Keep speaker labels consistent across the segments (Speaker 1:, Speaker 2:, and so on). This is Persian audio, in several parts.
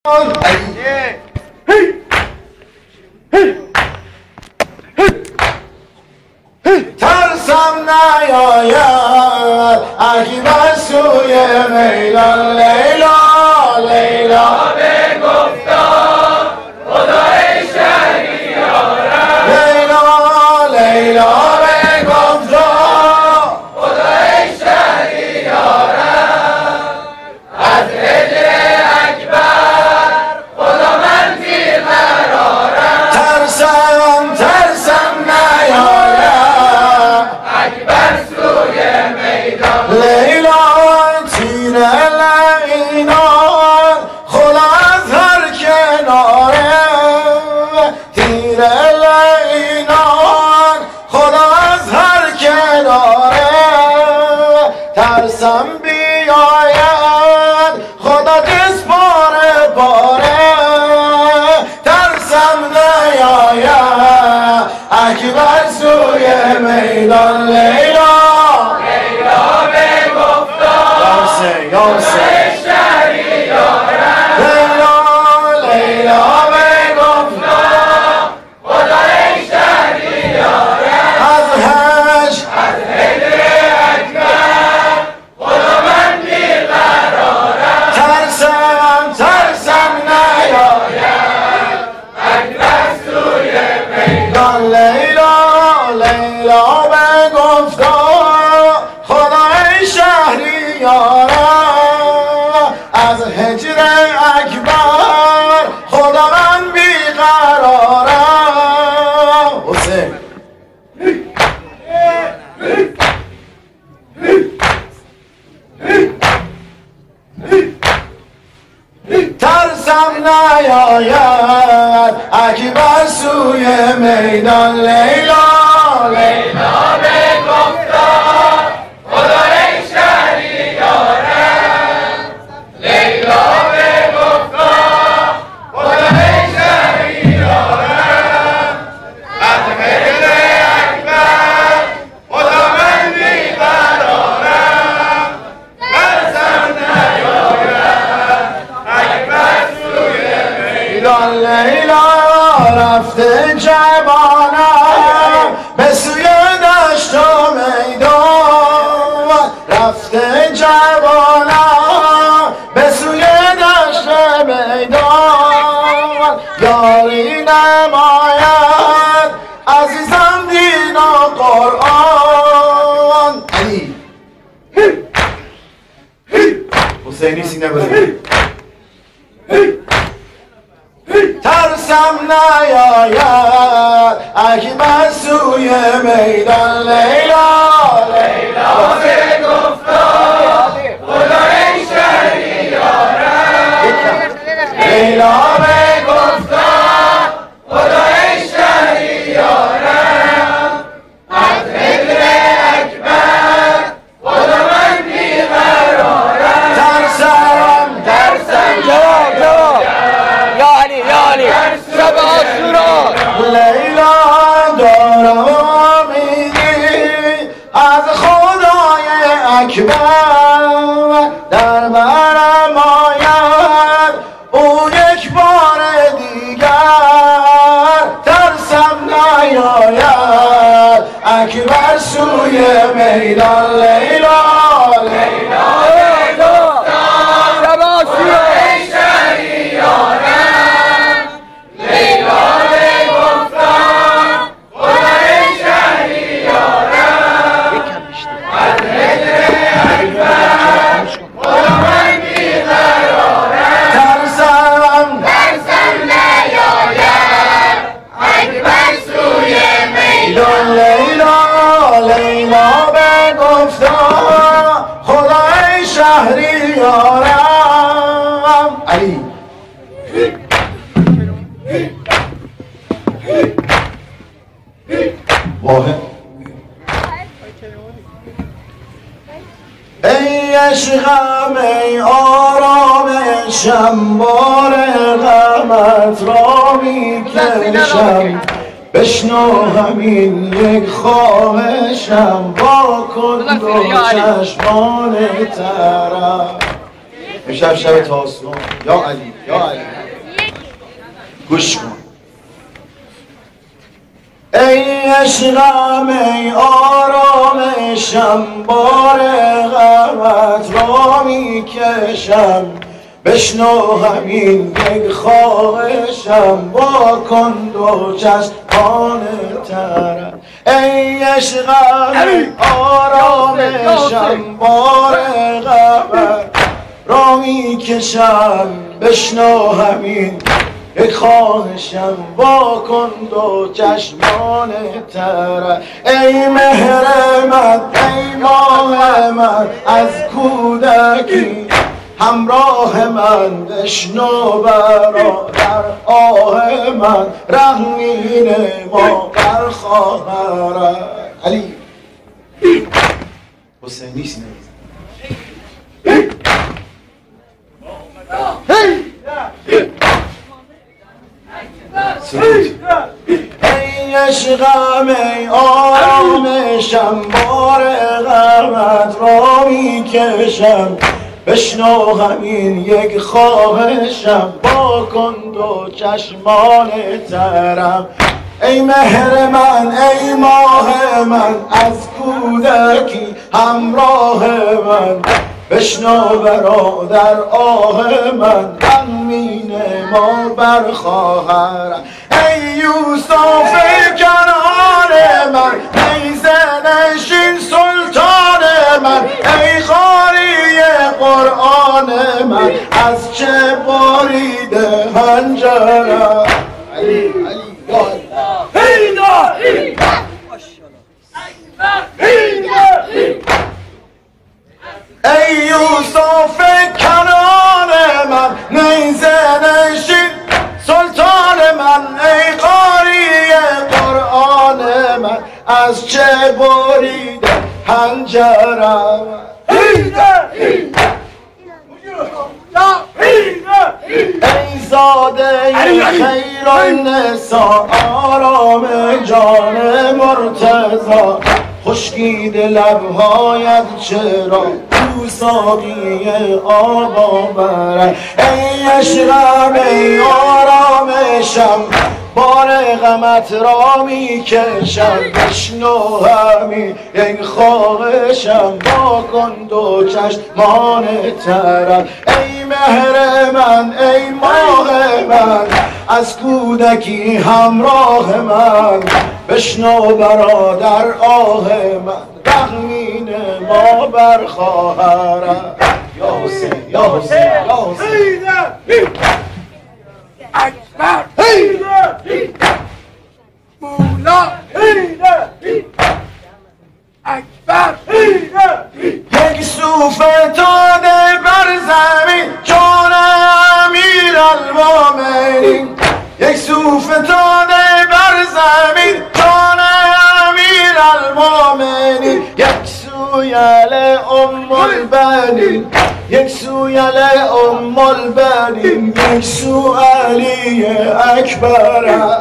Speaker 1: ترسم نیاید اکبر سوی میدان. لیلا لیلا
Speaker 2: بگفتا خدای شهریارم.
Speaker 1: لیلا لیلا بگفتا
Speaker 2: خدای شهریارم. از هجر اکبر خدا من بی قرارم.
Speaker 1: ترسم نیاید
Speaker 2: اکبر سوی میدان.
Speaker 1: لیلا تیر لعینان خدا از هر کناره. تیر لعینان خدا از هر کناره. ترسم بیاید خدا دست باره باره. ترسم نیاید اکبر سوی میدان. لیلا
Speaker 2: خدای شهریارم.
Speaker 1: لیلا لیلا بگفتا
Speaker 2: خدای شهریارم.
Speaker 1: از هجر
Speaker 2: اکبر خدا من بی قرارم.
Speaker 1: ترسم نیاید
Speaker 2: اکبر سوی میدان.
Speaker 1: لیلا لیلا بگفتا خدای شهریارم. از هجر اکبر خدا من بیقرارم. حسین ترسم نیاید اکبر سوی میدان. لیلا لیلا
Speaker 2: بگفتا خدای شهریارم. لیلا بگفتا خدای شهریارم. از هجر اکبر خدا من بی قرارم. ترسم نیاید اکبر سوی
Speaker 1: میدان. لیلا رفته جوانم به سوی دشت و میدان. رفته جوانم به سوی دشت و میدان. یاری نماید عزیزم دین و قرآن. علی حسینی سینه بزن. ترسم نیاید اکبر سوی میدان. لیلا لیلا
Speaker 2: بگفتا خدای شهریارم.
Speaker 1: لیلا
Speaker 2: بگفتا خدای شهریارم. از هجر اکبر خدا من بی قرارم.
Speaker 1: ترسم
Speaker 3: یا علی شب عاشورا.
Speaker 1: لیلا دارم امیدی از خدای اکبر. در برم آید او یک بار دیگر. ترسم نیاید اکبر سوی میدان. لیلا لیلا
Speaker 3: شب عاشورا.
Speaker 2: شهریارم. لیلا بگفتا خدای شهریارم. از هجر اکبر خدا من بی قرارم.
Speaker 1: ترسم
Speaker 2: نیاید اکبر سوی میدان.
Speaker 1: لیلا لیلا بگفتا خدای شهریارم. علی واحد ای عشقم ای آرامشم بار غمت را میکشم. بشنو همین یک خواهشم با کن دو چشمان ترم. امشب شب تاسوعا. یا علی یا علی. گوش کن. ای عشقم ای آرامشم، بار غمت را میکشم، بشنو همین یک خواهشم، با کن دو چشمان ترم. ای عشقم ای آرامشم، بار غمت را میکشم، بشنو همین یک خواهشم، با کن دو چشمان ترم. ای مهر من ای ماه من، از کودکی همراه من، بشنو برادر آه من، رحمین ما بر خواهرم. علی حسینی سینه ای عشقم ای آرامشم، بار غمت را میکشم، بشنو همین یک خواهشم، با کن دو چشمان ترم. ای مهر من ای ماه من، از کودکی همراه من، بشنو برادر آه من، غمین ما بر خواهرم. ای یوسف کنان من، ای زنشین سلطان من، ای قاری قرآن من، از چه بریده هنجرم. علی علی ای یوسف کنان من، نیزه نشین سلطان من، ای قاری قرآن من، از چه بریده هنجرم. ای زاده خیر النساء، آرام جان مرتضی، خشکید لبهایت چرا تو ساقی آب آورد. ای عشقم ای آرامشم، بار غمت را میکشم، بشنو همین یک خواهشم، با کن دو چشمان ترم. ای مهر من ای ماه من، از کودکی همراه من، بشنو برادر آه من، رحمین ما بر خواهرم. یا حسین یا حسین یا حسین.
Speaker 2: اکبر مولا اکبر.
Speaker 1: یک سو فتاده بر زمین، جان امیرالمومنین، یک سو فتاده بر زمین، جان امیرالمومنین، یک سو یل ام البنین، یک سو یل ام البنین، یک سو علی اکبر.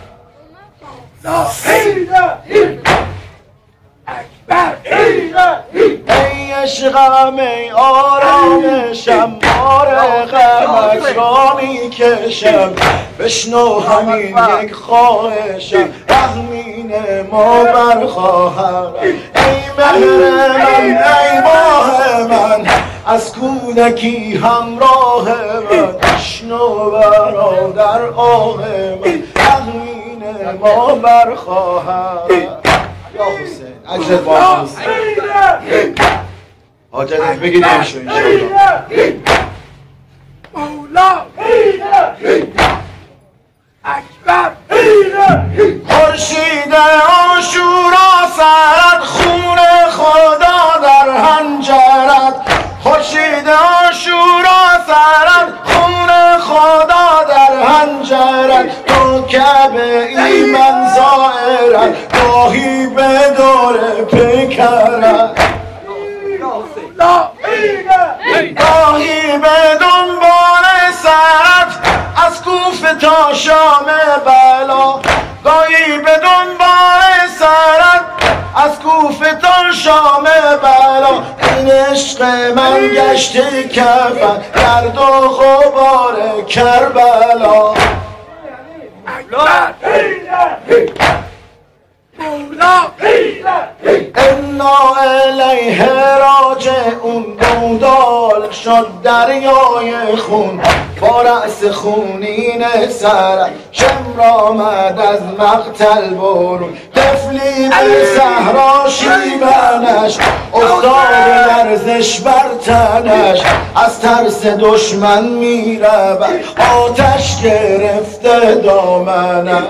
Speaker 1: ای عشقم ای آرامشم، بار غمت را میکشم، بشنو همین یک خواهشم، رحمین ما بر خواهرم. ای مهر من ای ماه من، از کودکی همراه من، بشنو برادر آه من، رحمین ما بر خواهرم. یا حسین اجر با حسین حاجتت بگید نمیشو انشاءالله.
Speaker 2: مولا اکبر.
Speaker 1: خورشید عاشورا سرد، خون خدا در حنجرت، خورشید عاشورا سرد، خون خدا در حنجرت، تو کعبه ایمن زائرت، گاهی به دور پیکرت، گاهی به دنبال سرت، از کوفه تا شام بلا، گاهی به دنبال سرت، از کوفه تا شام بلا. این عشق من گشته کفن گرد و غبار کربلا. انا الیه راجعون دودال شد دریای خون با رأس خونین سرش شمر آمد از مقتل برون طفلی به صحرا شیبنش افتاد لرزش بر تنش از ترس دشمن میرود آتش گرفته دامنش.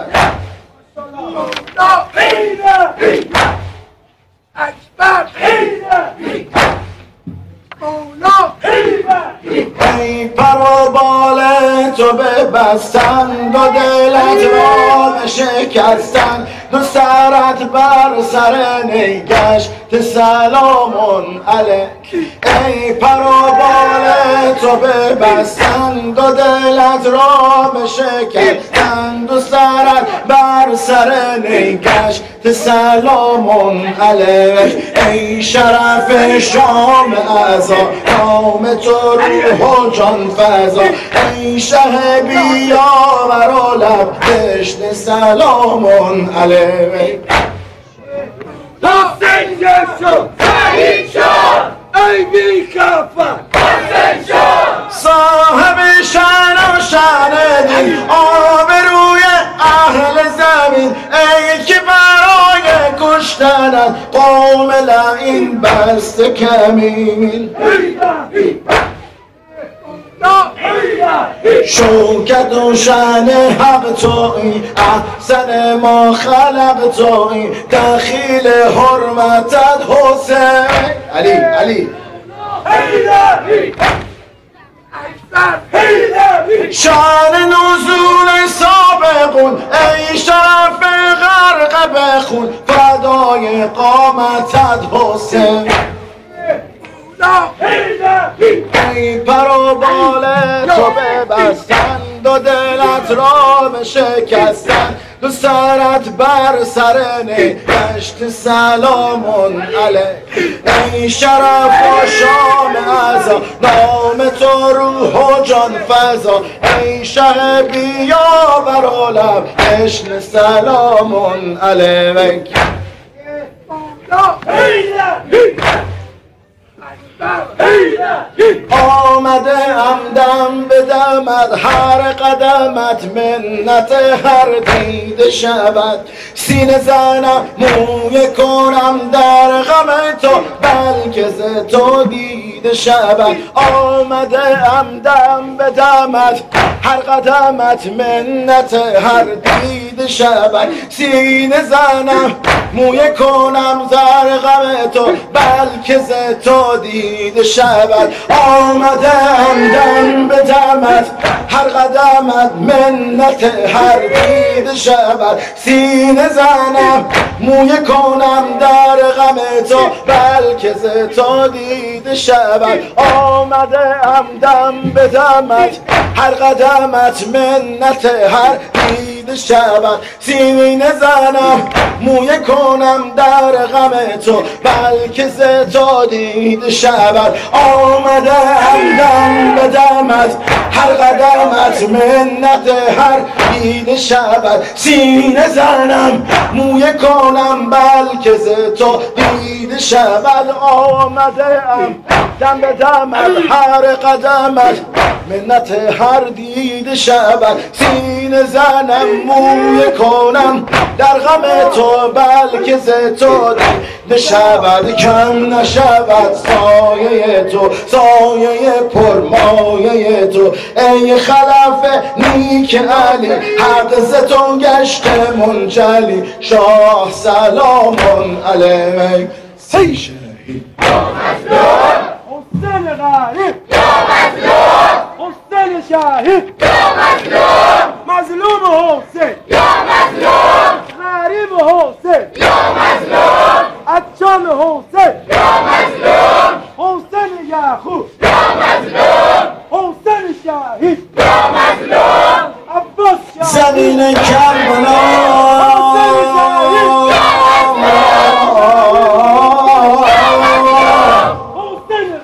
Speaker 1: ای پر و بال تو ببستن و دلت را بشکستن دو سرت بر سر نیگشت سلامون علیک. ای پر و بال تو ببستن و دلت را بشکستن دو سرت بر سر نیگشت سلامون علیک. ای شرف شام اعضا نام تو روح و جان فضا ای شه بیاور و لب دشت سلامون علیک.
Speaker 2: حسین شد شهید شد ای بی کفن حسین شد
Speaker 1: صاحب شان و شان دین آبروی اهل زمین ای که برای کشتنت قوم لعین بست کمین. شوکت و شان حق تویی احسن ما خلق تویی دخیل حرمتت حسین علی علی. شان نزول سابقون ای شرف غرق بخون فدای قامتت حسین. ای پر و بال تو ببستند و دلت را بشکستند دو سرت بر سر نگشت سلامون علیک. ای شرف و شام اعضا نام تو روح و جان فضا ای شه بیاور و لب دشت سلامون علیک. آمده همدم به دمت هر قدمت منت هر دیده شود سینه زنم موی کنم در غم تو بلکه ز تو دیده شود. آمده همدم به دمت هر قدمت منت هر دیده شود سینه زنم موی کنم در غم تو بلکه ز تو دیده شود. آمده همدم به دمت هر قدمت منت هر دیده شود سینه زنم موی کنم در غم تو بلکه ز تو دیده شود. آمده همدم به دمت هر قدمت منت هر دیده شود سینه زنم موی کنم در غم تو بلکه ز تو دیده شود. آمده همدم به دمت هر قدمت منت هر دیده شود سینه زنم موی کنم بلکه ز تو دیده شود. آمده همدم به دمت هر قدمت منت هر دیده شود سینه زنم موی کنم در غم تو بلکه ز تو دیده شود. کم نشود سایه تو سایه پرمایه تو ای خلف نیک علی حق ز تو گشت منجلی شاه سلامون علیک. سی شهید
Speaker 2: یا مظلوم حسین غریب یا مظلوم حسین شهید یا مظلوم مظلوم حسین یا مظلوم غریب حسین یا مظلوم عطشان حسین یا مظلوم حسین یعقوب یا مظلوم حسین شهید یا مظلوم عباس شهید
Speaker 1: زمین کربلا
Speaker 2: حسین شهید یا مظلوم حسین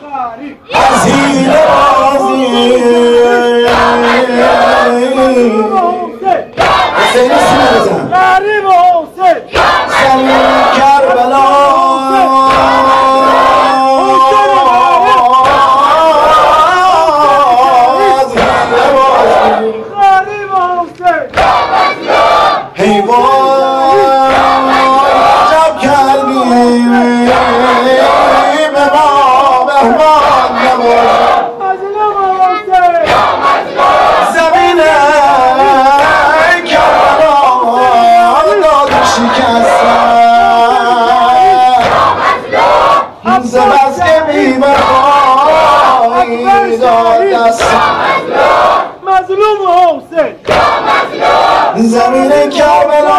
Speaker 2: حسین
Speaker 1: زمین کربلا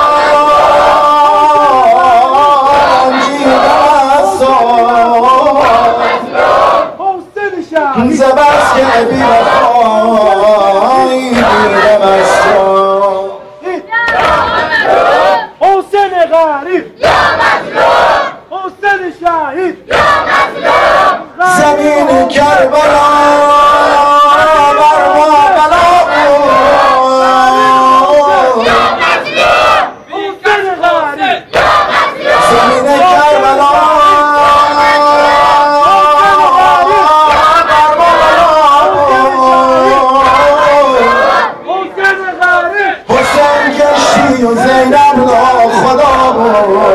Speaker 1: رنجیده است
Speaker 2: حسین شهید
Speaker 1: زبست که بی وفایی دیدم است
Speaker 2: حسین غریب حسین شهید
Speaker 1: زمین کربلا بر ما بلا بود
Speaker 2: حسین غریب
Speaker 1: زمین کربلا بر ما بلا بود
Speaker 2: حسین غریب
Speaker 1: حسین کشتی و زینب ناخدا بود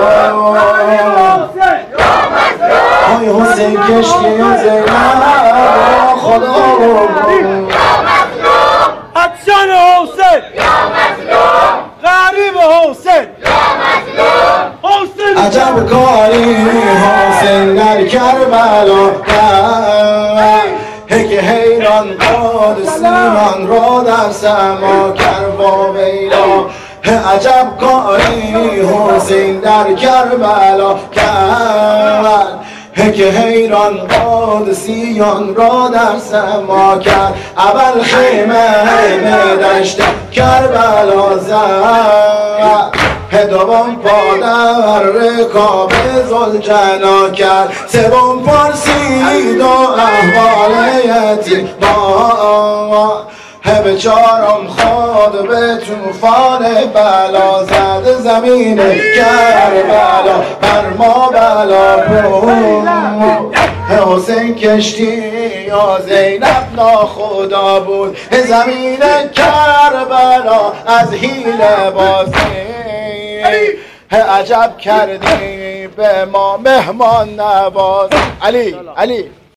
Speaker 1: های حسین کشتی و زینب ناخدا بود
Speaker 2: افشان حسین غریب حسین حسین
Speaker 1: عجب کاری حسین در کربلا کرد که حیران قادسیان را در سما کرد با ویلا عجب کاری حسین در کربلا کرد که حیران قادسیان را در سما کرد اول خیمه دشت کربلا زد دوم پا در رکاب زلجنا کرد سوم پرسید و احوال یتیما به چهارم خود به طوفان بلا زد زمین کربلا بر ما بلا بود حسین کشتی یا زینب ناخدا بود زمین کربلا از حیله بازی عجب کردی به ما مهمان نواز علی